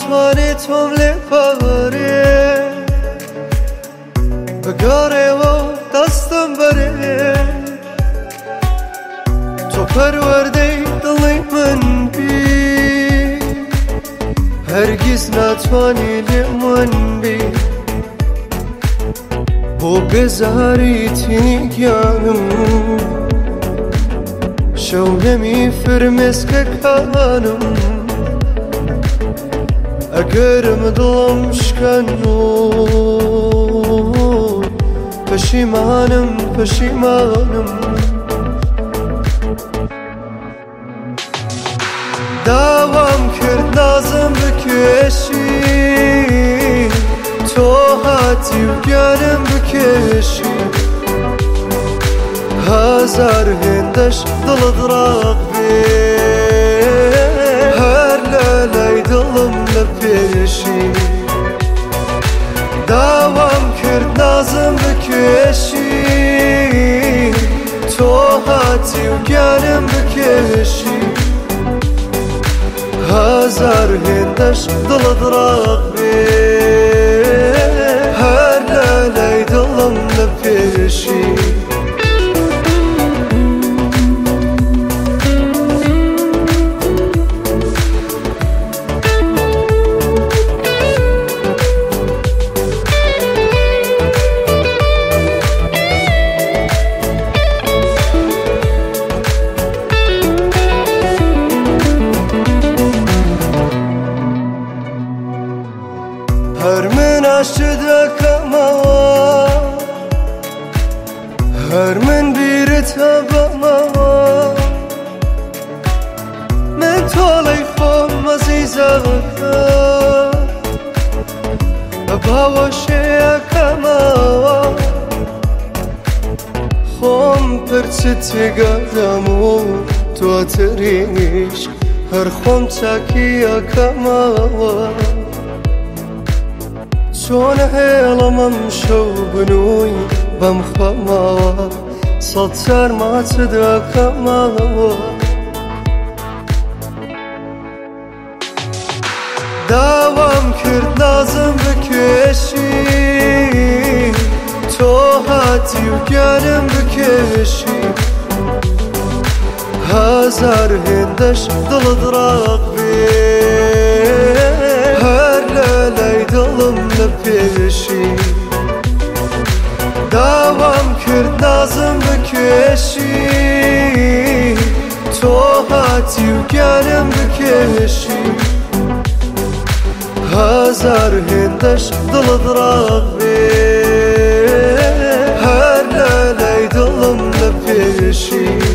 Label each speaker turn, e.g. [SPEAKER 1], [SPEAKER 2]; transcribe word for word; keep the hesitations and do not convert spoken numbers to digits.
[SPEAKER 1] ناتوانێت تۆم لێ پارێ بگەڕێەوە دەستم بەرێ تۆ پەروەردەی دڵی من بی هەرگیز ناتوانی لێمون بی بۆ بێزاریتنی گیانم شەونەمی فرمێسکەکانم ئەگەرم دڵم شکەن و پەشیمانم پەشیمانم داوام کرد نازم بکێشی تۆ هاتی و گیانم بکێشی هەزار هێندەش دڵت ڕاق بێ هەر لە لای دڵم لە پێشی داوام کرد نازم بکێشی تۆ هاتی و گیانم بکێشی هەزار هێندەش دڵت ڕاق بێ هەر لە لای دڵم لە پێشی هەر من عاشق دەکەمەوە هەر من بیرت هەبەمەوە من تۆڵەی خۆم ئەزیزەکە بە باوەشەیەکەمەوە خۆم پرچت تێگەدەم و دواتریش هەر خۆم چاکیەکەمەوە چۆن هێڵەمەم شەو بنووی بەم خەمەوە سەد جار ماچ دەکەمەوە داوام کرد نازم بکێشی تۆ هاتی و گیانم بکێشی هەزار هێندەش دڵت ڕاق بێ هەر لە لای دڵم لە پێشی داوام کرد نازم بکێشی تۆ هاتی و گیانم بکێشی هەزار هێندەش دڵت ڕاق بێ هەر لە لای دڵم لە پێشی